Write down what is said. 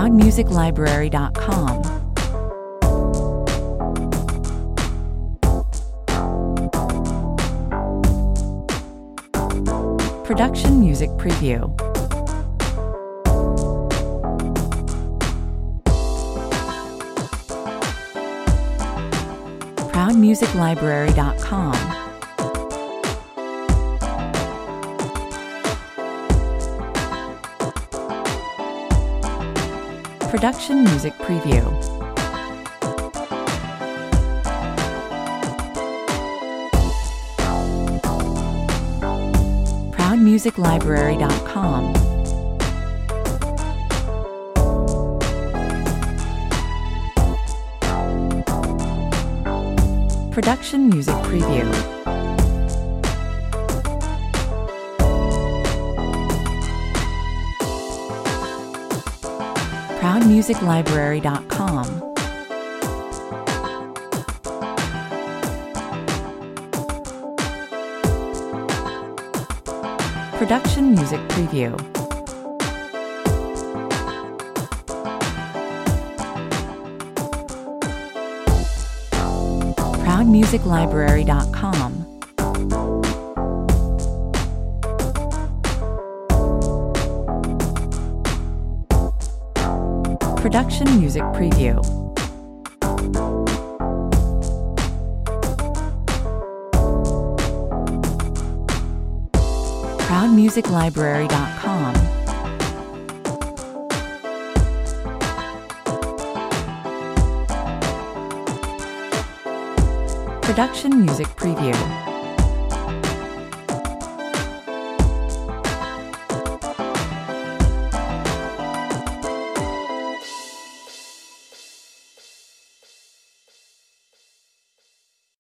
ProudMusicLibrary.com. Production Music Preview. ProudMusicLibrary.com. Production Music Preview. ProudMusicLibrary.com. Production Music Preview. ProudMusicLibrary.com. Production Music Preview. ProudMusicLibrary.com. Production Music Preview. ProudMusicLibrary.com. Production Music Preview.